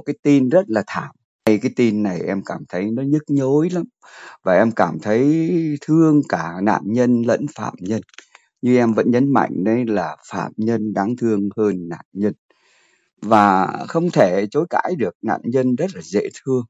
cái tin rất là thảm. Cái tin này em cảm thấy nó nhức nhối lắm. Và em cảm thấy thương cả nạn nhân lẫn phạm nhân. Như em vẫn nhấn mạnh đấy là phạm nhân đáng thương hơn nạn nhân. Và không thể chối cãi được, nạn nhân rất là dễ thương.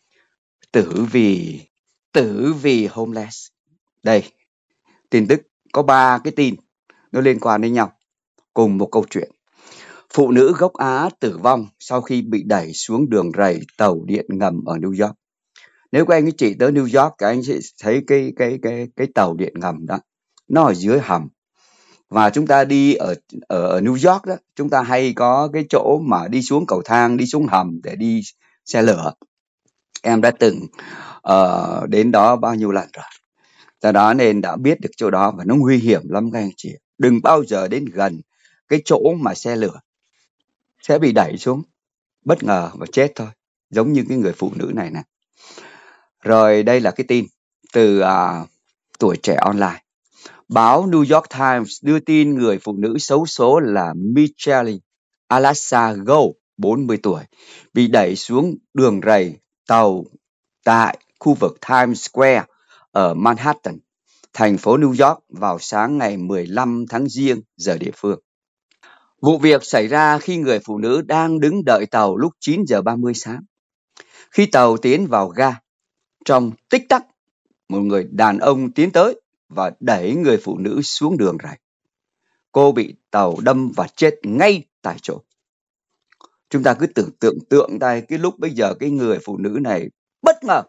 Tử vì homeless. Đây, tin tức có 3 cái tin nó liên quan đến nhau, cùng một câu chuyện. Phụ nữ gốc Á tử vong sau khi bị đẩy xuống đường ray tàu điện ngầm ở New York. Nếu các anh các chị tới New York, các anh sẽ thấy cái tàu điện ngầm đó, nó ở dưới hầm. Và chúng ta đi ở New York đó, chúng ta hay có cái chỗ mà đi xuống cầu thang, đi xuống hầm để đi xe lửa. Em đã từng đến đó bao nhiêu lần rồi. Do đó nên đã biết được chỗ đó và nó nguy hiểm lắm các anh chị. Đừng bao giờ đến gần cái chỗ mà xe lửa, sẽ bị đẩy xuống bất ngờ và chết thôi, giống như cái người phụ nữ này nè. Rồi đây là cái tin từ Tuổi Trẻ Online. Báo New York Times đưa tin người phụ nữ xấu số là Michelle Alasago, 40 tuổi, bị đẩy xuống đường ray tàu tại khu vực Times Square ở Manhattan, thành phố New York vào sáng ngày 15 tháng Giêng giờ địa phương. Vụ việc xảy ra khi người phụ nữ đang đứng đợi tàu lúc 9 giờ 30 sáng. Khi tàu tiến vào ga, trong tích tắc, một người đàn ông tiến tới và đẩy người phụ nữ xuống đường ray. Cô bị tàu đâm và chết ngay tại chỗ. Chúng ta cứ tưởng tượng đây, cái lúc bây giờ cái người phụ nữ này bất ngờ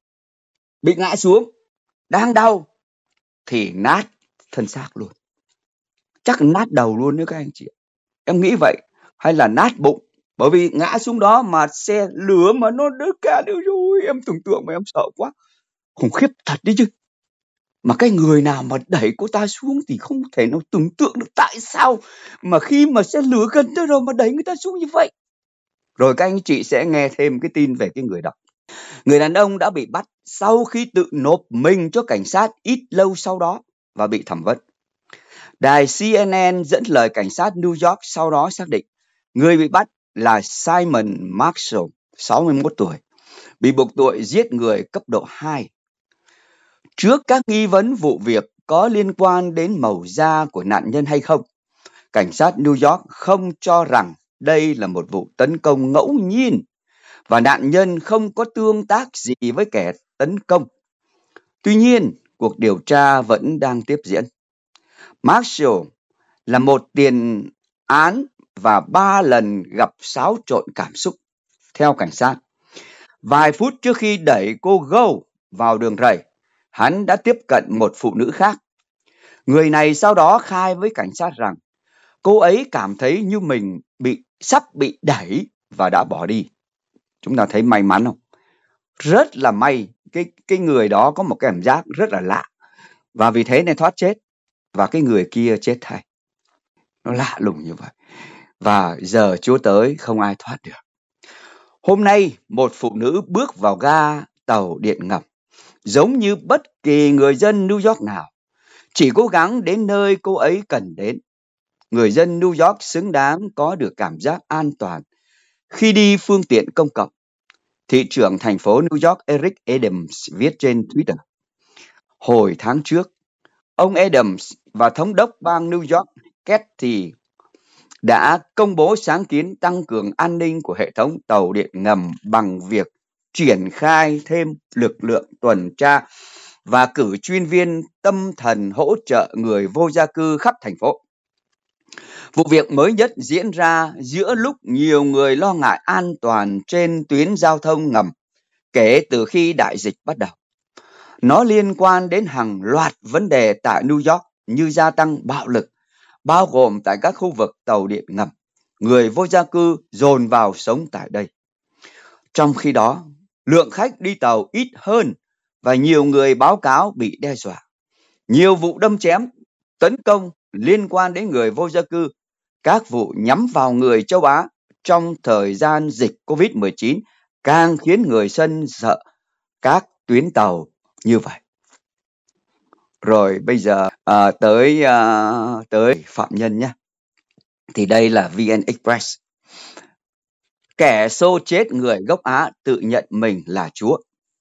bị ngã xuống, đang đau thì nát thân xác luôn. Chắc nát đầu luôn nữa các anh chị. Em nghĩ vậy. Hay là nát bụng. Bởi vì ngã xuống đó mà xe lửa mà nó đứt cả nữa rồi. Em tưởng tượng mà em sợ quá. Khủng khiếp thật đấy chứ. Mà cái người nào mà đẩy cô ta xuống thì không thể nào tưởng tượng được tại sao mà khi mà xe lửa gần tới rồi mà đẩy người ta xuống như vậy. Rồi các anh chị sẽ nghe thêm cái tin về cái người đó. Người đàn ông đã bị bắt sau khi tự nộp mình cho cảnh sát ít lâu sau đó và bị thẩm vấn. Đài CNN dẫn lời cảnh sát New York sau đó xác định người bị bắt là Simon Marshall, 61 tuổi, bị buộc tội giết người cấp độ 2. Trước các nghi vấn vụ việc có liên quan đến màu da của nạn nhân hay không, cảnh sát New York không cho rằng đây là một vụ tấn công ngẫu nhiên và nạn nhân không có tương tác gì với kẻ tấn công. Tuy nhiên, cuộc điều tra vẫn đang tiếp diễn. Marshall là một tiền án và 3 lần gặp xáo trộn cảm xúc, theo cảnh sát. Vài phút trước khi đẩy cô Go vào đường ray, hắn đã tiếp cận một phụ nữ khác. Người này sau đó khai với cảnh sát rằng cô ấy cảm thấy như mình sắp bị đẩy và đã bỏ đi. Chúng ta thấy may mắn không? Rất là may, cái người đó có một cái cảm giác rất là lạ. Và vì thế nên thoát chết. Và cái người kia chết thay. Nó lạ lùng như vậy. Và giờ Chúa tới không ai thoát được. Hôm nay một phụ nữ bước vào ga tàu điện ngầm, giống như bất kỳ người dân New York nào, chỉ cố gắng đến nơi cô ấy cần đến. Người dân New York xứng đáng có được cảm giác an toàn khi đi phương tiện công cộng. Thị trưởng thành phố New York Eric Adams viết trên Twitter. Hồi tháng trước, ông Adams và thống đốc bang New York Kathy đã công bố sáng kiến tăng cường an ninh của hệ thống tàu điện ngầm bằng việc triển khai thêm lực lượng tuần tra và cử chuyên viên tâm thần hỗ trợ người vô gia cư khắp thành phố. Vụ việc mới nhất diễn ra giữa lúc nhiều người lo ngại an toàn trên tuyến giao thông ngầm kể từ khi đại dịch bắt đầu. Nó liên quan đến hàng loạt vấn đề tại New York như gia tăng bạo lực, bao gồm tại các khu vực tàu điện ngầm. Người vô gia cư dồn vào sống tại đây. Trong khi đó, lượng khách đi tàu ít hơn và nhiều người báo cáo bị đe dọa. Nhiều vụ đâm chém, tấn công liên quan đến người vô gia cư, các vụ nhắm vào người châu Á trong thời gian dịch COVID-19 càng khiến người dân sợ các tuyến tàu như vậy. Rồi bây giờ tới phạm nhân nhé. Thì đây là VN Express. Kẻ xô chết người gốc Á tự nhận mình là Chúa.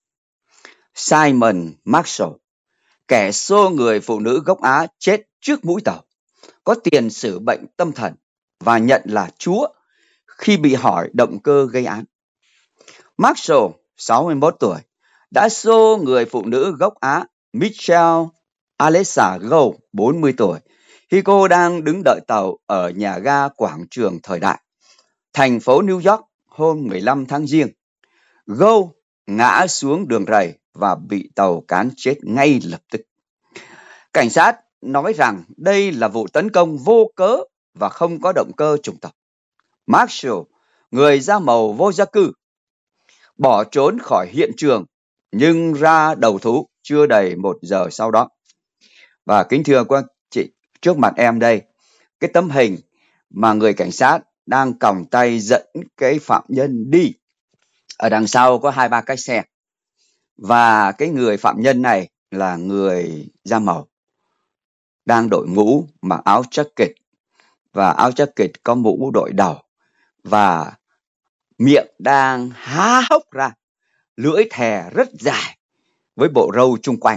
Simon Marshall, kẻ xô người phụ nữ gốc Á chết trước mũi tàu, có tiền sử bệnh tâm thần và nhận là Chúa khi bị hỏi động cơ gây án. Marshall, 61 tuổi, đã xô người phụ nữ gốc Á Michelle Alessa Gow, 40 tuổi, khi cô đang đứng đợi tàu ở nhà ga quảng trường Thời Đại, thành phố New York hôm 15 tháng Giêng. Gow ngã xuống đường rầy và bị tàu cán chết ngay lập tức. Cảnh sát nói rằng đây là vụ tấn công vô cớ và không có động cơ chủng tộc. Marshall, người da màu vô gia cư, bỏ trốn khỏi hiện trường nhưng ra đầu thú chưa đầy 1 giờ sau đó. Và kính thưa quý chị, trước mặt em đây, cái tấm hình mà người cảnh sát đang còng tay dẫn cái phạm nhân đi. Ở đằng sau có 2-3 cái xe. Và cái người phạm nhân này là người da màu, đang đội mũ, mặc áo jacket, và áo jacket có mũ đội đầu, và miệng đang há hốc ra, lưỡi thè rất dài với bộ râu chung quanh.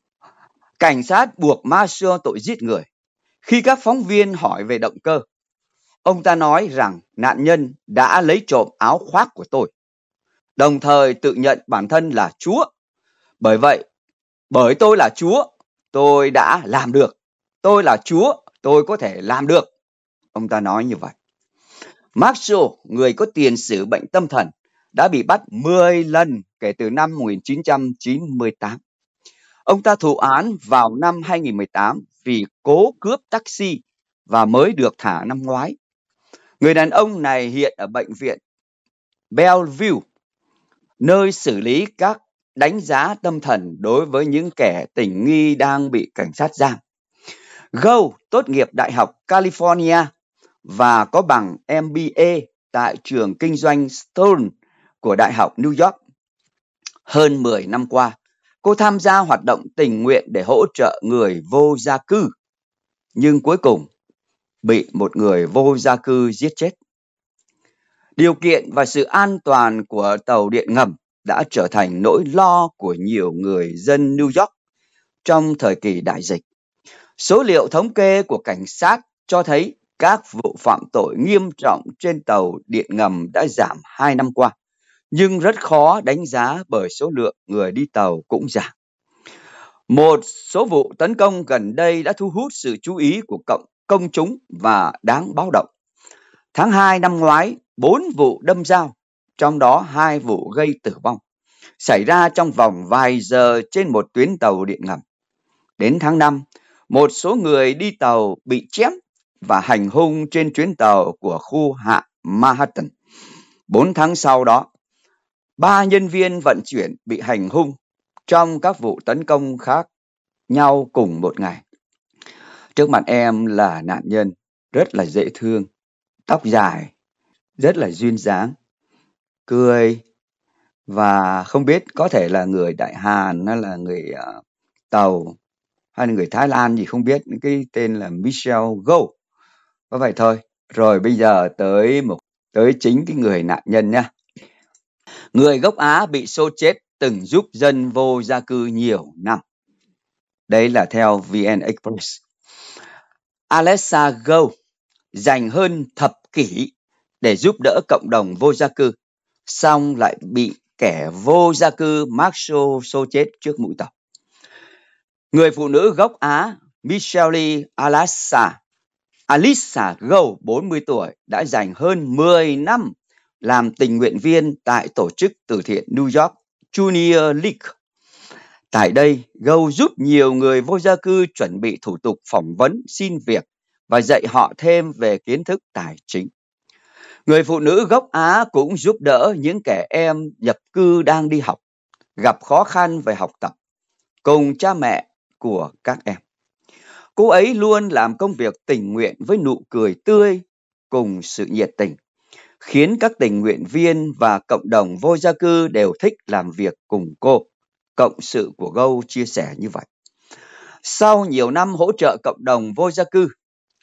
Cảnh sát buộc Marshall tội giết người. Khi các phóng viên hỏi về động cơ, ông ta nói rằng nạn nhân đã lấy trộm áo khoác của tôi, đồng thời tự nhận bản thân là Chúa. Bởi vậy, bởi tôi là Chúa, tôi đã làm được. Tôi là Chúa, tôi có thể làm được. Ông ta nói như vậy. Marshall, người có tiền sử bệnh tâm thần, đã bị bắt 10 lần kể từ năm 1998. Ông ta thụ án vào năm 2018 vì cố cướp taxi và mới được thả năm ngoái. Người đàn ông này hiện ở bệnh viện Bellevue, nơi xử lý các đánh giá tâm thần đối với những kẻ tình nghi đang bị cảnh sát giam. Gow tốt nghiệp Đại học California và có bằng MBA tại trường kinh doanh Stone của Đại học New York. Hơn 10 năm qua, cô tham gia hoạt động tình nguyện để hỗ trợ người vô gia cư, nhưng cuối cùng bị một người vô gia cư giết chết. Điều kiện và sự an toàn của tàu điện ngầm đã trở thành nỗi lo của nhiều người dân New York trong thời kỳ đại dịch. Số liệu thống kê của cảnh sát cho thấy các vụ phạm tội nghiêm trọng trên tàu điện ngầm đã giảm 2 năm qua, nhưng rất khó đánh giá bởi số lượng người đi tàu cũng giảm. Một số vụ tấn công gần đây đã thu hút sự chú ý của công chúng và đáng báo động. Tháng 2 năm ngoái, 4 vụ đâm dao, trong đó 2 vụ gây tử vong, xảy ra trong vòng vài giờ trên một tuyến tàu điện ngầm. Đến tháng 5, một số người đi tàu bị chém và hành hung trên chuyến tàu của khu hạ Manhattan. 4 tháng sau đó, 3 nhân viên vận chuyển bị hành hung trong các vụ tấn công khác nhau cùng một ngày. Trước mặt em là nạn nhân rất là dễ thương, tóc dài, rất là duyên dáng, cười, và không biết có thể là người Đại Hàn hay là người Tàu hay là người Thái Lan gì không biết. Cái tên là Michelle Gow. Có vậy thôi. Rồi bây giờ tới chính cái người nạn nhân nha. Người gốc Á bị xô chết từng giúp dân vô gia cư nhiều năm. Đấy là theo VN Express. Alessa Gow dành hơn thập kỷ để giúp đỡ cộng đồng vô gia cư, xong lại bị kẻ vô gia cư Marshall xô chết trước mũi tàu. Người phụ nữ gốc Á Michelle Alessa Gow, 40 tuổi, đã dành hơn 10 năm làm tình nguyện viên tại tổ chức từ thiện New York Junior League. Tại đây, Gow giúp nhiều người vô gia cư chuẩn bị thủ tục phỏng vấn xin việc và dạy họ thêm về kiến thức tài chính. Người phụ nữ gốc Á cũng giúp đỡ những kẻ em nhập cư đang đi học, gặp khó khăn về học tập, cùng cha mẹ của các em. Cô ấy luôn làm công việc tình nguyện với nụ cười tươi cùng sự nhiệt tình, khiến các tình nguyện viên và cộng đồng vô gia cư đều thích làm việc cùng cô. Cộng sự của Gow chia sẻ như vậy. Sau nhiều năm hỗ trợ cộng đồng vô gia cư,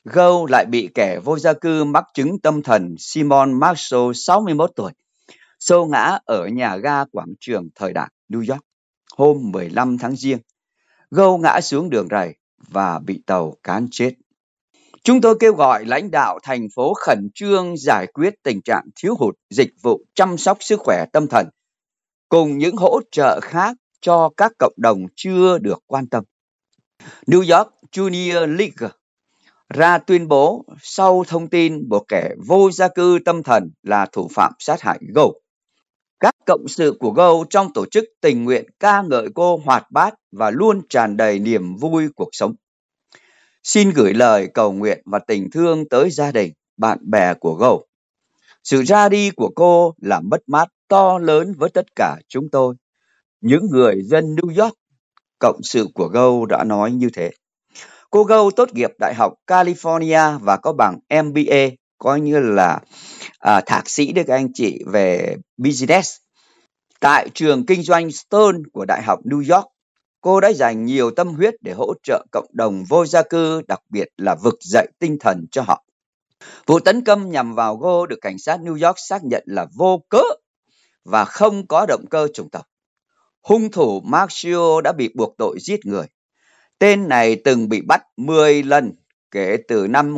Gould lại bị kẻ vô gia cư mắc chứng tâm thần Simon Marshall 61 tuổi xô ngã ở nhà ga quảng trường thời đại New York hôm 15 tháng Giêng. Gould ngã xuống đường ray và bị tàu cán chết. Chúng tôi kêu gọi lãnh đạo thành phố khẩn trương giải quyết tình trạng thiếu hụt dịch vụ chăm sóc sức khỏe tâm thần cùng những hỗ trợ khác cho các cộng đồng chưa được quan tâm. New York Junior League ra tuyên bố sau thông tin một kẻ vô gia cư tâm thần là thủ phạm sát hại Gould. Các cộng sự của Gould trong tổ chức tình nguyện ca ngợi cô hoạt bát và luôn tràn đầy niềm vui cuộc sống. Xin gửi lời cầu nguyện và tình thương tới gia đình, bạn bè của Gould. Sự ra đi của cô là mất mát to lớn với tất cả chúng tôi, những người dân New York. Cộng sự của Gould đã nói như thế. Cô Gould tốt nghiệp Đại học California và có bằng MBA, coi như là thạc sĩ đấy các anh chị, về business. Tại trường kinh doanh Stone của Đại học New York, cô đã dành nhiều tâm huyết để hỗ trợ cộng đồng vô gia cư, đặc biệt là vực dậy tinh thần cho họ. Vụ tấn công nhằm vào Gould được cảnh sát New York xác nhận là vô cớ và không có động cơ chủng tộc. Hung thủ Marshall đã bị buộc tội giết người. Tên này từng bị bắt 10 lần kể từ năm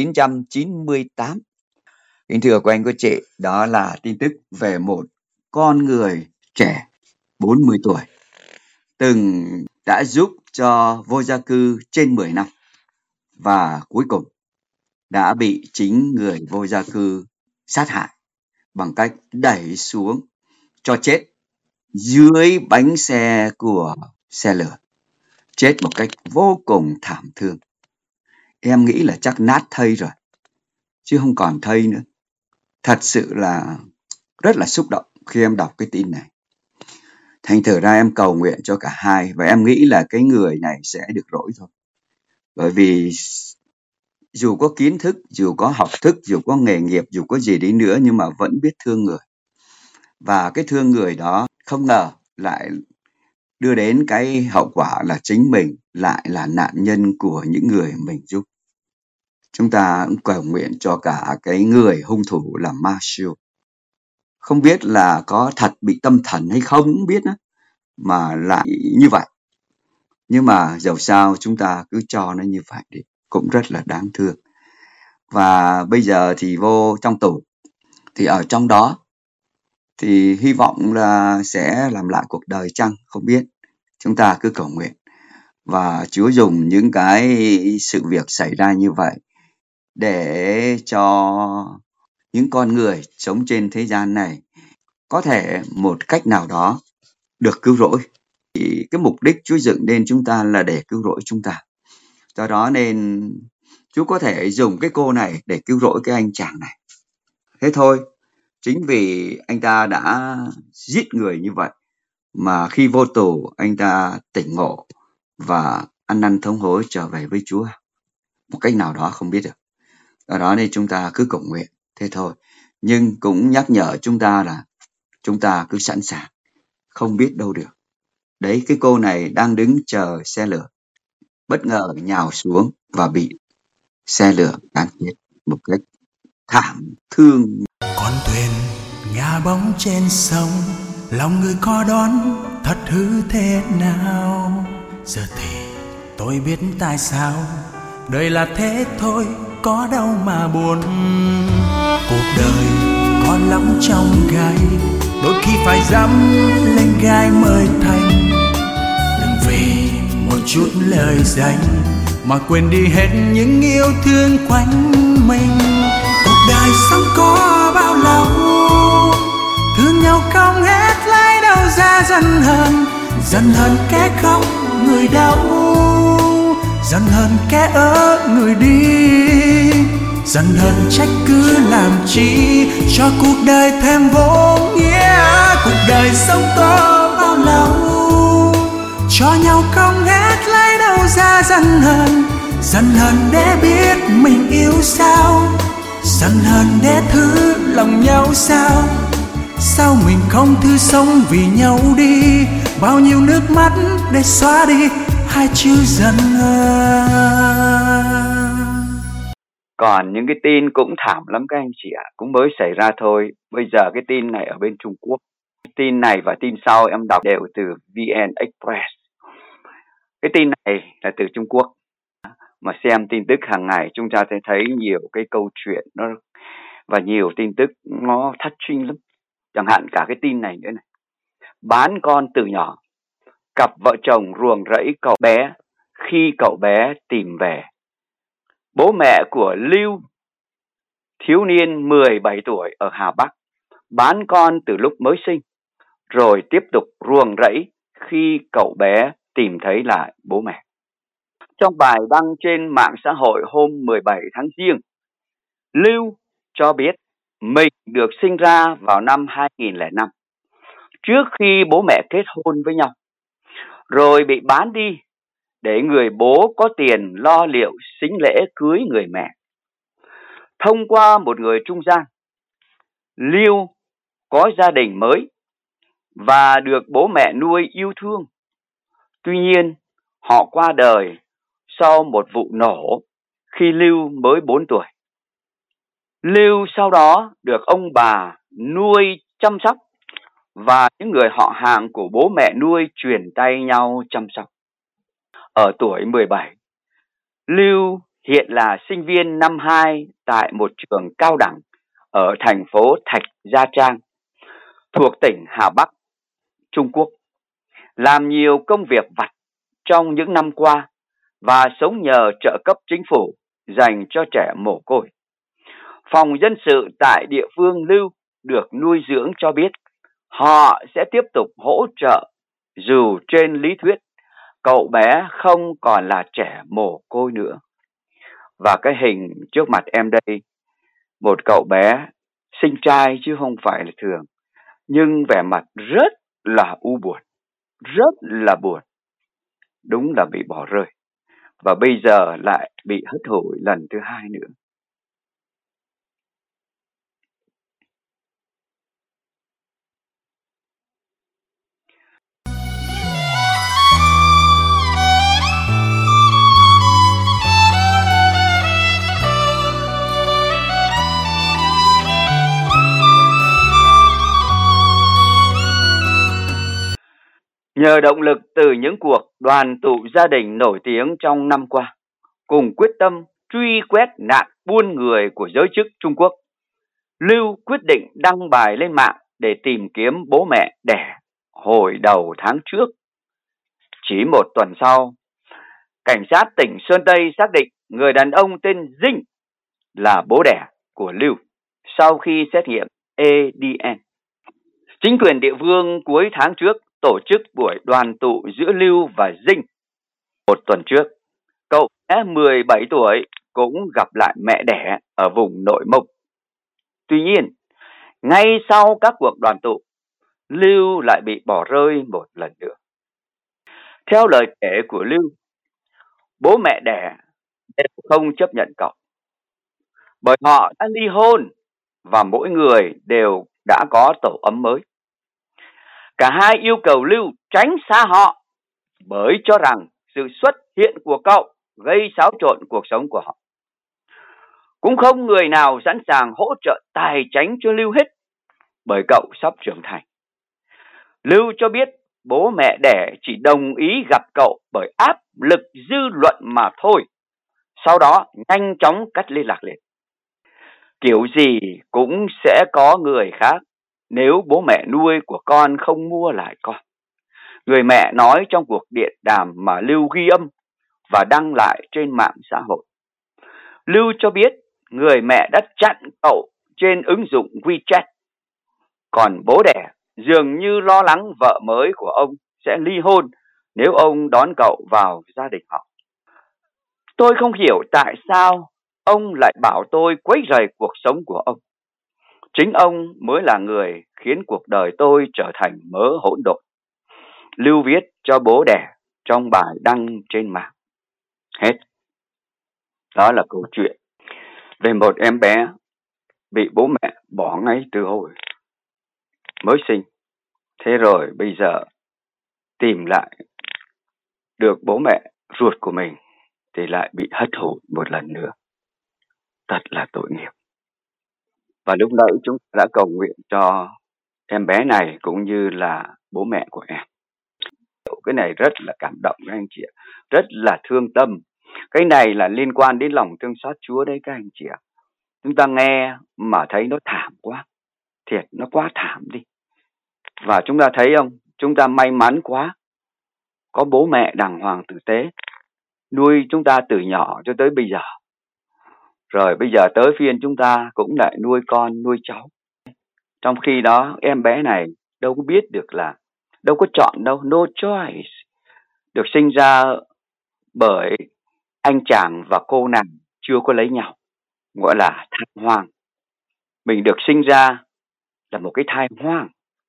1998. Kính thưa quý anh quý chị, đó là tin tức về một con người trẻ 40 tuổi từng đã giúp cho vô gia cư trên 10 năm và cuối cùng đã bị chính người vô gia cư sát hại bằng cách đẩy xuống cho chết dưới bánh xe của xe lửa, chết một cách vô cùng thảm thương. Em nghĩ là chắc nát thây rồi, chứ không còn thây nữa. Thật sự là rất là xúc động khi em đọc cái tin này. Thành thử ra em cầu nguyện cho cả hai, và em nghĩ là cái người này sẽ được rỗi thôi. Bởi vì dù có kiến thức, dù có học thức, dù có nghề nghiệp, dù có gì đi nữa, nhưng mà vẫn biết thương người. Và cái thương người đó không ngờ lại đưa đến cái hậu quả là chính mình lại là nạn nhân của những người mình giúp. Chúng ta cũng cầu nguyện cho cả cái người hung thủ là Marshall. Không biết là có thật bị tâm thần hay không cũng biết đó, mà lại như vậy. Nhưng mà dẫu sao chúng ta cứ cho nó như vậy đi, cũng rất là đáng thương. Và bây giờ thì vô trong tù, thì ở trong đó thì hy vọng là sẽ làm lại cuộc đời chăng, không biết. Chúng ta cứ cầu nguyện. Và Chúa dùng những cái sự việc xảy ra như vậy để cho những con người sống trên thế gian này có thể một cách nào đó được cứu rỗi. Thì cái mục đích Chúa dựng nên chúng ta là để cứu rỗi chúng ta. Do đó nên Chúa có thể dùng cái cô này để cứu rỗi cái anh chàng này. Thế thôi, chính vì anh ta đã giết người như vậy mà khi vô tù anh ta tỉnh ngộ và ăn năn thống hối trở về với Chúa. Một cách nào đó không biết được. Do đó nên chúng ta cứ cầu nguyện, thế thôi. Nhưng cũng nhắc nhở chúng ta là chúng ta cứ sẵn sàng, không biết đâu được. Đấy, cái cô này đang đứng chờ xe lửa, bất ngờ nhào xuống và bị xe lửa cán chết một cách thảm thương. Con thuyền ngả bóng trên sông, lòng người có đón thật hư thế nào. Giờ thì tôi biết tại sao đời là thế thôi, có đâu mà buồn. Cuộc đời có lắm trong gai, đôi khi phải dám lên gai mới thành. Đừng vì một chút lời danh mà quên đi hết những yêu thương quanh mình. Cuộc đời sống có bao lâu, thương nhau không hết lấy đâu ra dần hơn kẻ khóc người đau, dần hơn kẻ ở người đi, dần hơn trách cứ làm chi cho cuộc đời thêm vô nghĩa. Cuộc đời sống có bao lâu, cho nhau không hết lấy đâu ra dần hơn để biết mình yêu sao, dần hơn để thứ lòng nhau sao. Sao mình không thứ sống vì nhau đi, bao nhiêu nước mắt để xóa đi hai chữ dần hơn. Còn những cái tin cũng thảm lắm các anh chị ạ, cũng mới xảy ra thôi. Bây giờ cái tin này ở bên Trung Quốc. Tin này và tin sau em đọc đều từ VN Express. Cái tin này là từ Trung Quốc. Mà xem tin tức hàng ngày chúng ta sẽ thấy nhiều cái câu chuyện nó và nhiều tin tức nó touching lắm. Chẳng hạn cả cái tin này nữa này. Bán con từ nhỏ, cặp vợ chồng ruồng rẫy cậu bé khi cậu bé tìm về. Bố mẹ của Lưu, thiếu niên 17 tuổi ở Hà Bắc, bán con từ lúc mới sinh, rồi tiếp tục ruồng rẫy khi cậu bé tìm thấy lại bố mẹ. Trong bài đăng trên mạng xã hội hôm 17 tháng Giêng, Lưu cho biết mình được sinh ra vào năm 2005, trước khi bố mẹ kết hôn với nhau, rồi bị bán đi để người bố có tiền lo liệu sính lễ cưới người mẹ. Thông qua một người trung gian, Lưu có gia đình mới và được bố mẹ nuôi yêu thương. Tuy nhiên, họ qua đời sau một vụ nổ khi Lưu mới 4 tuổi. Lưu sau đó được ông bà nuôi chăm sóc và những người họ hàng của bố mẹ nuôi truyền tay nhau chăm sóc. Ở tuổi 17, Lưu hiện là sinh viên năm 2 tại một trường cao đẳng ở thành phố Thạch Gia Trang, thuộc tỉnh Hà Bắc, Trung Quốc, làm nhiều công việc vặt trong những năm qua và sống nhờ trợ cấp chính phủ dành cho trẻ mồ côi. Phòng dân sự tại địa phương Lưu được nuôi dưỡng cho biết họ sẽ tiếp tục hỗ trợ dù trên lý thuyết cậu bé không còn là trẻ mồ côi nữa. Và cái hình trước mặt em đây, một cậu bé xinh trai chứ không phải là thường, nhưng vẻ mặt rất là u buồn, rất là buồn. Đúng là bị bỏ rơi. Và bây giờ lại bị hất hủi lần thứ 2 nữa. Nhờ động lực từ những cuộc đoàn tụ gia đình nổi tiếng trong năm qua, cùng quyết tâm truy quét nạn buôn người của giới chức Trung Quốc, Lưu quyết định đăng bài lên mạng để tìm kiếm bố mẹ đẻ hồi đầu tháng trước. Chỉ một tuần sau, cảnh sát tỉnh Sơn Tây xác định người đàn ông tên Dinh là bố đẻ của Lưu sau khi xét nghiệm ADN. Chính quyền địa phương cuối tháng trước tổ chức buổi đoàn tụ giữa Lưu và Dinh. Một tuần trước, cậu bé 17 tuổi cũng gặp lại mẹ đẻ ở vùng Nội Mông. Tuy nhiên, ngay sau các cuộc đoàn tụ, Lưu lại bị bỏ rơi một lần nữa. Theo lời kể của Lưu, bố mẹ đẻ đều không chấp nhận cậu, bởi họ đã ly hôn và mỗi người đều đã có tổ ấm mới. Cả hai yêu cầu Lưu tránh xa họ bởi cho rằng sự xuất hiện của cậu gây xáo trộn cuộc sống của họ. Cũng không người nào sẵn sàng hỗ trợ tài chính cho Lưu hết, bởi cậu sắp trưởng thành. Lưu cho biết bố mẹ đẻ chỉ đồng ý gặp cậu bởi áp lực dư luận mà thôi, sau đó nhanh chóng cắt liên lạc liền. Kiểu gì cũng sẽ có người khác nếu bố mẹ nuôi của con không mua lại con. Người mẹ nói trong cuộc điện đàm mà Lưu ghi âm và đăng lại trên mạng xã hội. Lưu cho biết người mẹ đã chặn cậu trên ứng dụng WeChat. Còn bố đẻ dường như lo lắng vợ mới của ông sẽ ly hôn nếu ông đón cậu vào gia đình họ. Tôi không hiểu tại sao ông lại bảo tôi quấy rầy cuộc sống của ông. Chính ông mới là người khiến cuộc đời tôi trở thành mớ hỗn độn. Lưu viết cho bố đẻ trong bài đăng trên mạng. Hết. Đó là câu chuyện về một em bé bị bố mẹ bỏ ngay từ hồi mới sinh. Thế rồi bây giờ tìm lại được bố mẹ ruột của mình thì lại bị hất hủi một lần nữa. Thật là tội nghiệp. Và lúc nãy chúng ta đã cầu nguyện cho em bé này cũng như là bố mẹ của em. Cái này rất là cảm động các anh chị ạ, rất là thương tâm. Cái này là liên quan đến lòng thương xót Chúa đấy các anh chị ạ. Chúng ta nghe mà thấy nó thảm quá, thiệt nó quá thảm đi. Và chúng ta thấy không, chúng ta may mắn quá, có bố mẹ đàng hoàng tử tế, nuôi chúng ta từ nhỏ cho tới bây giờ. Rồi bây giờ tới phiên chúng ta cũng lại nuôi con, nuôi cháu. Trong khi đó em bé này đâu có biết được là, đâu có chọn đâu, no choice. Được sinh ra bởi anh chàng và cô nàng chưa có lấy nhau, gọi là thai hoang. Mình được sinh ra là một cái thai hoang.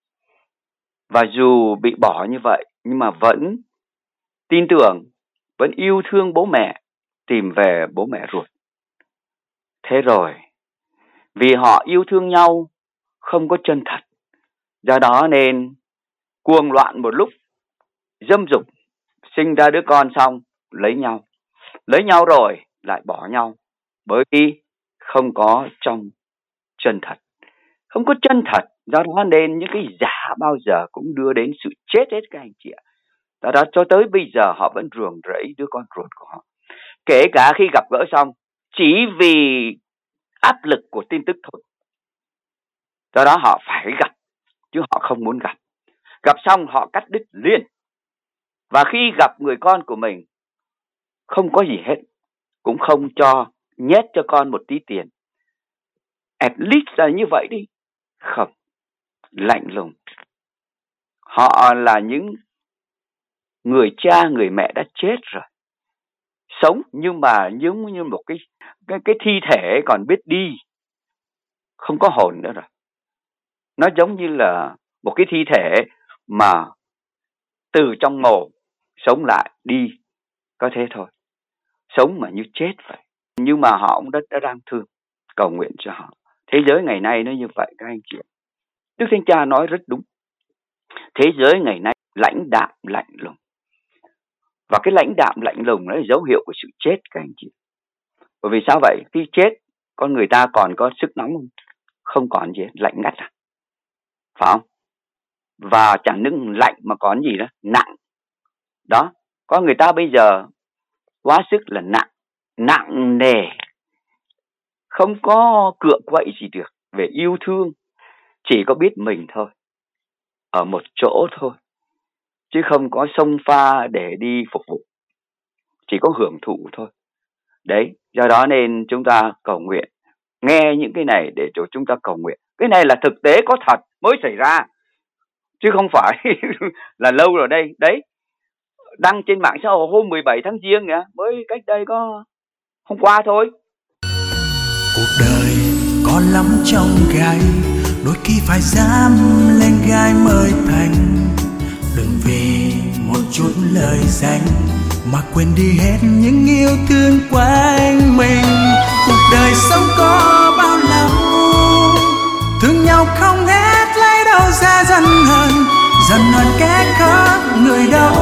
Và dù bị bỏ như vậy, nhưng mà vẫn tin tưởng, vẫn yêu thương bố mẹ, tìm về bố mẹ ruột. Thế rồi, vì họ yêu thương nhau không có chân thật, do đó nên cuồng loạn một lúc, dâm dục, sinh ra đứa con xong lấy nhau rồi lại bỏ nhau, bởi vì không có trong chân thật, không có chân thật. Do đó nên những cái giả bao giờ cũng đưa đến sự chết hết các anh chị ạ. Do đó cho tới bây giờ họ vẫn ruồng rẫy đứa con ruột của họ, kể cả khi gặp gỡ xong, chỉ vì áp lực của tin tức thôi. Do đó họ phải gặp, chứ họ không muốn gặp. Gặp xong họ cắt đứt liền. Và khi gặp người con của mình, không có gì hết, cũng không cho nhét cho con một tí tiền. At least là như vậy đi. Không, lạnh lùng. Họ là những người cha, người mẹ đã chết rồi, sống nhưng mà giống như một cái thi thể còn biết đi, không có hồn nữa rồi. Nó giống như là một cái thi thể mà từ trong mồ sống lại đi, có thế thôi. Sống mà như chết vậy. Nhưng mà họ cũng đã đang thương, cầu nguyện cho họ. Thế giới ngày nay nó như vậy các anh chị. Đức Thánh Cha nói rất đúng. Thế giới ngày nay lãnh đạm lạnh lùng. Và cái lãnh đạm lạnh lùng đó là dấu hiệu của sự chết các anh chị. Bởi vì sao vậy? Khi chết, con người ta còn có sức nóng không? Không còn gì, lạnh ngắt à? Phải không? Và chẳng những lạnh mà còn gì đó, nặng. Đó, con người ta bây giờ quá sức là nặng nề. Không có cựa quậy gì được về yêu thương. Chỉ có biết mình thôi, ở một chỗ thôi, chứ không có xông pha để đi phục vụ, chỉ có hưởng thụ thôi. Đấy, do đó nên chúng ta cầu nguyện, nghe những cái này để cho chúng ta cầu nguyện. Cái này là thực tế có thật mới xảy ra, chứ không phải là lâu rồi đây. Đấy, đăng trên mạng xã hội hôm 17 tháng Giêng nhá, mới cách đây có hôm qua thôi. Cuộc đời có lắm trong gai, đôi khi phải dám lên gai mới thành. Đừng vì một chút lời danh mà quên đi hết những yêu thương quanh mình. Cuộc đời sống có bao lâu, thương nhau không hết lấy đâu ra dần hờn kẻ khóc người đau,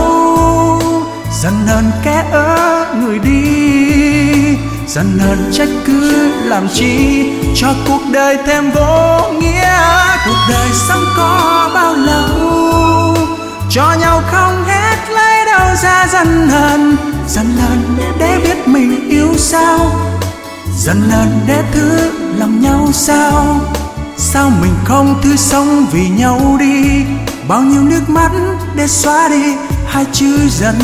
dần hờn kẻ người đi, dần hờn trách cứ làm chi cho cuộc đời thêm vô nghĩa. Cuộc đời sống có bao lâu, cho nhau không hết lấy đâu ra dần hờn để biết mình yêu sao, dần hờn để thứ lòng nhau sao. Sao mình không thứ sống vì nhau đi, bao nhiêu nước mắt để xóa đi hai chữ dần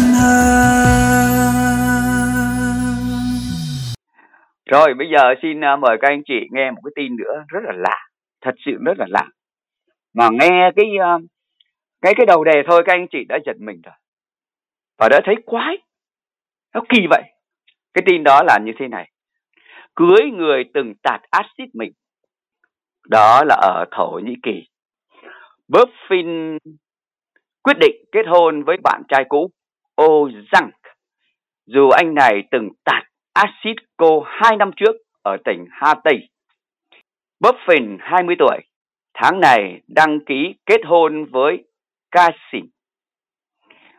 hờn. Rồi bây giờ xin mời các anh chị nghe một cái tin nữa rất là lạ, thật sự rất là lạ. Mà nghe cái đầu đề thôi các anh chị đã giật mình rồi, và đã thấy quái, nó kỳ vậy. Cái tin đó là như thế này: cưới người từng tạt axit mình. Đó là ở Thổ Nhĩ Kỳ. Buffin quyết định kết hôn với bạn trai cũ Ozank, dù anh này từng tạt axit cô 2 năm trước ở tỉnh Hà Tây. Buffin 20 tuổi, tháng này đăng ký kết hôn với Kasim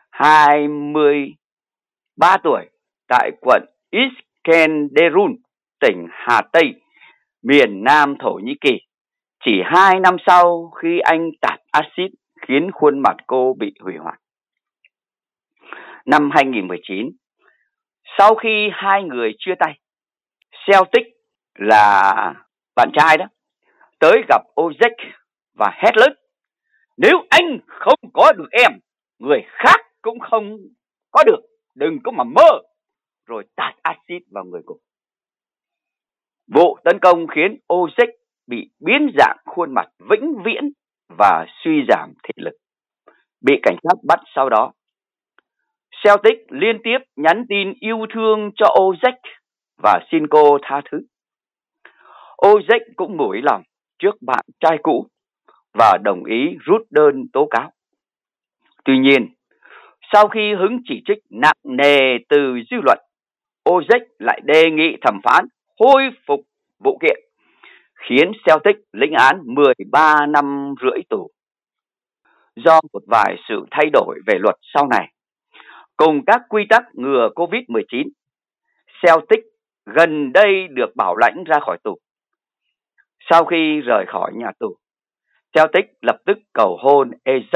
23 tuổi tại quận Iskenderun, tỉnh Hà Tây, miền Nam Thổ Nhĩ Kỳ. Chỉ 2 năm sau khi anh tạt axit khiến khuôn mặt cô bị hủy hoại. Năm 2019, sau khi hai người chia tay, Celtic là bạn trai đó tới gặp Ozek và hét lớn: nếu anh không có được em, người khác cũng không có được, đừng có mà mơ, rồi tạt axit vào người cô. Vụ tấn công khiến Ozek bị biến dạng khuôn mặt vĩnh viễn và suy giảm thị lực, bị cảnh sát bắt sau đó. Celtic liên tiếp nhắn tin yêu thương cho Ozek và xin cô tha thứ. Ozek cũng mũi lòng trước bạn trai cũ và đồng ý rút đơn tố cáo. Tuy nhiên, sau khi hứng chỉ trích nặng nề từ dư luận, Ozek lại đề nghị thẩm phán hồi phục vụ kiện, khiến Celtic lĩnh án 13 năm rưỡi tù. Do một vài sự thay đổi về luật sau này, cùng các quy tắc ngừa COVID-19, Celtic gần đây được bảo lãnh ra khỏi tù. Sau khi rời khỏi nhà tù, Celtic lập tức cầu hôn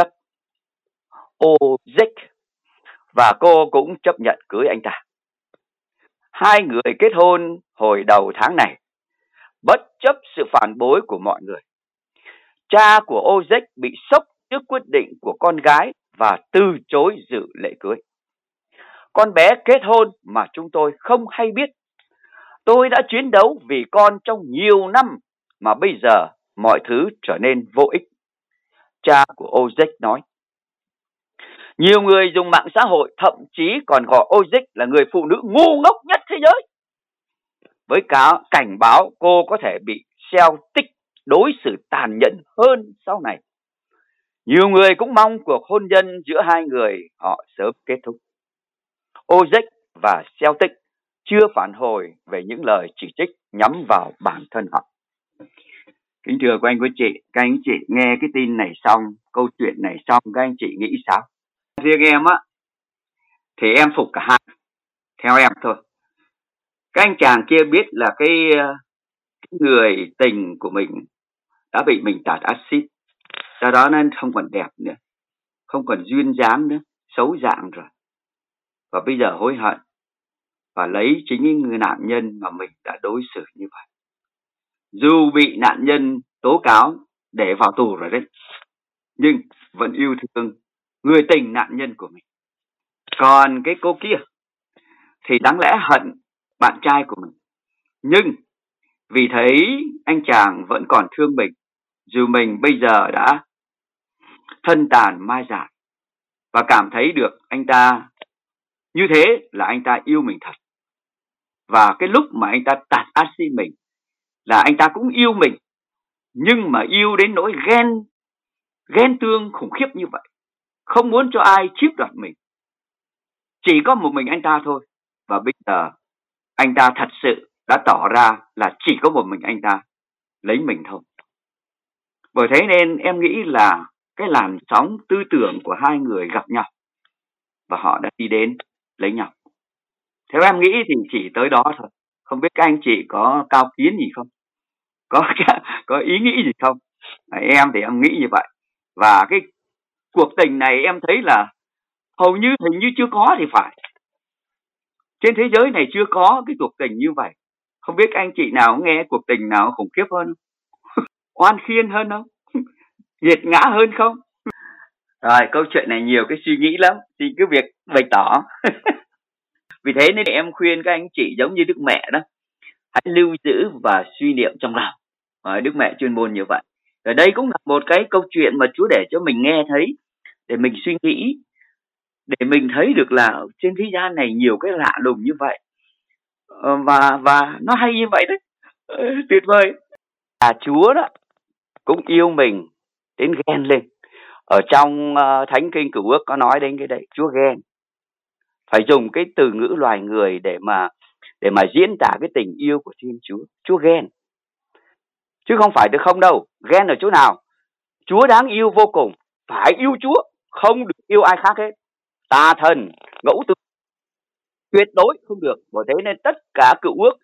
Ozek và cô cũng chấp nhận cưới anh ta. Hai người kết hôn hồi đầu tháng này, bất chấp sự phản đối của mọi người. Cha của Ozek bị sốc trước quyết định của con gái và từ chối dự lễ cưới. Con bé kết hôn mà chúng tôi không hay biết. Tôi đã chiến đấu vì con trong nhiều năm mà bây giờ mọi thứ trở nên vô ích, cha của Ozek nói. Nhiều người dùng mạng xã hội thậm chí còn gọi Ozek là người phụ nữ ngu ngốc nhất thế giới, với cả cảnh báo cô có thể bị Celtic đối xử tàn nhẫn hơn sau này. Nhiều người cũng mong cuộc hôn nhân giữa hai người họ sớm kết thúc. Ozek và Celtic chưa phản hồi về những lời chỉ trích nhắm vào bản thân họ. Kính thưa các anh chị nghe cái tin này xong, câu chuyện này xong, các anh chị nghĩ sao? Riêng em á, thì em phục cả hai, theo em thôi. Các anh chàng kia biết là cái người tình của mình đã bị mình tạt axit, do đó nên không còn đẹp nữa, không còn duyên dáng nữa, xấu dạng rồi. Và bây giờ hối hận và lấy chính những người nạn nhân mà mình đã đối xử như vậy. Dù bị nạn nhân tố cáo để vào tù rồi đấy, nhưng vẫn yêu thương người tình nạn nhân của mình. Còn cái cô kia thì đáng lẽ hận bạn trai của mình, nhưng vì thấy anh chàng vẫn còn thương mình, dù mình bây giờ đã thân tàn mai rạn, và cảm thấy được anh ta như thế là anh ta yêu mình thật. Và cái lúc mà anh ta tạt axit mình là anh ta cũng yêu mình, nhưng mà yêu đến nỗi ghen tương khủng khiếp như vậy, không muốn cho ai chiếm đoạt mình. Chỉ có một mình anh ta thôi. Và bây giờ anh ta thật sự đã tỏ ra là chỉ có một mình anh ta lấy mình thôi. Bởi thế nên em nghĩ là cái làn sóng tư tưởng của hai người gặp nhau và họ đã đi đến lấy nhau. Theo em nghĩ thì chỉ tới đó thôi. Không biết các anh chị có cao kiến gì không? Có ý nghĩ gì không? Em thì em nghĩ như vậy. Và cái cuộc tình này em thấy là hầu như hình như chưa có thì phải. Trên thế giới này chưa có cái cuộc tình như vậy. Không biết anh chị nào nghe cuộc tình nào khủng khiếp hơn không? Oan khiên hơn không? Nghiệt ngã hơn không? Rồi, câu chuyện này nhiều cái suy nghĩ lắm, thì cứ việc bày tỏ. Vì thế nên em khuyên các anh chị giống như Đức Mẹ đó, hãy lưu giữ và suy niệm trong lòng. Đức Mẹ chuyên môn như vậy. Ở đây cũng là một cái câu chuyện mà Chúa để cho mình nghe thấy, để mình suy nghĩ, để mình thấy được là trên thế gian này nhiều cái lạ lùng như vậy, và nó hay như vậy đấy. Tuyệt vời. Chúa đó cũng yêu mình đến ghen lên. Ở trong Thánh Kinh Cựu Ước có nói đến cái đấy, Chúa ghen. Phải dùng cái từ ngữ loài người để mà diễn tả cái tình yêu của Thiên Chúa. Chúa ghen, chứ không phải được không đâu. Ghen ở chỗ nào? Chúa đáng yêu vô cùng, phải yêu Chúa, không được yêu ai khác hết. Tà thần, ngẫu tử, tuyệt đối không được. Bởi thế nên tất cả Cựu Ước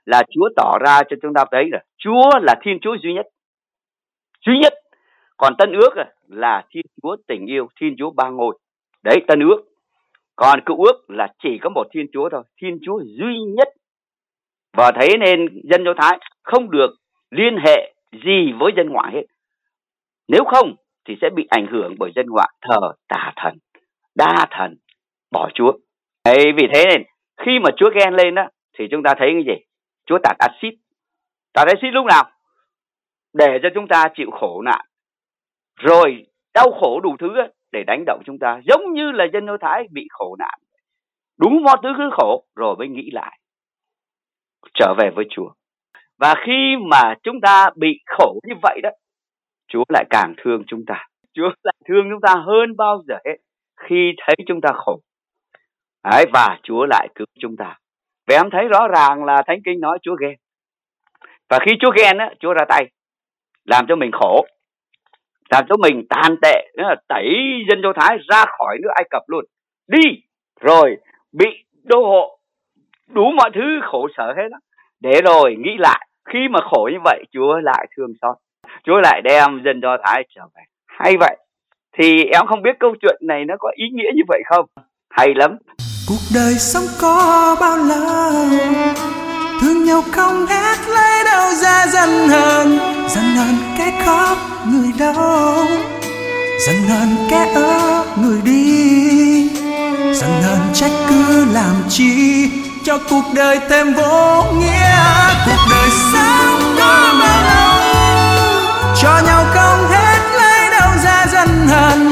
là Chúa tỏ ra cho chúng ta thấy là Chúa là Thiên Chúa duy nhất. Còn Tân Ước là Thiên Chúa tình yêu, Thiên Chúa ba ngôi. Đấy, Tân Ước. Còn Cựu Ước là chỉ có một Thiên Chúa thôi, Thiên Chúa duy nhất. Và thế nên dân Do Thái không được liên hệ gì với dân ngoại hết. Nếu không thì sẽ bị ảnh hưởng bởi dân ngoại thờ tà thần, đa thần, bỏ Chúa. Đấy, vì thế nên khi mà Chúa ghen lên đó, thì chúng ta thấy cái gì? Chúa tạt axit. Tạt axit lúc nào? Để cho chúng ta chịu khổ nạn, rồi đau khổ đủ thứ để đánh động chúng ta, giống như là dân Do Thái bị khổ nạn, đủ mọi thứ cứ khổ, rồi mới nghĩ lại trở về với Chúa. Và khi mà chúng ta bị khổ như vậy đó, Chúa lại càng thương chúng ta. Chúa lại thương chúng ta hơn bao giờ hết khi thấy chúng ta khổ. Đấy, và Chúa lại cứu chúng ta. Vậy em thấy rõ ràng là Thánh Kinh nói Chúa ghen. Và khi Chúa ghen á, Chúa ra tay làm cho mình khổ, làm cho mình tàn tệ, là tẩy dân Do Thái ra khỏi nước Ai Cập luôn, đi rồi bị đô hộ, đủ mọi thứ khổ sở hết đó. Để rồi nghĩ lại, khi mà khổ như vậy, Chúa lại thương xót, Chúa lại đem dân Do Thái trở về. Hay vậy. Thì em không biết câu chuyện này nó có ý nghĩa như vậy không? Hay lắm. Cuộc đời sống có bao lâu, thương nhau không hết lấy đâu ra dần hờn kẻ khóc người đau, dần hờn kẻ ở người đi, dần hờn trách cứ làm chi cho cuộc đời thêm vô nghĩa. Cuộc đời sống có bao lâu, cho nhau không hết lấy đâu ra dần hờn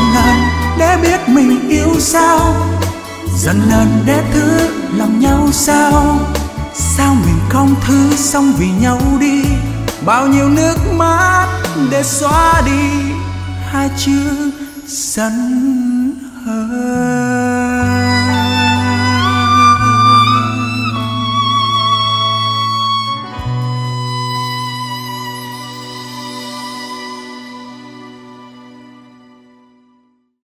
để biết mình yêu sao, dần hờn để thứ lòng nhau sao mình không thứ xong vì nhau đi, bao nhiêu nước mắt để xóa đi hai chữ dần hờn.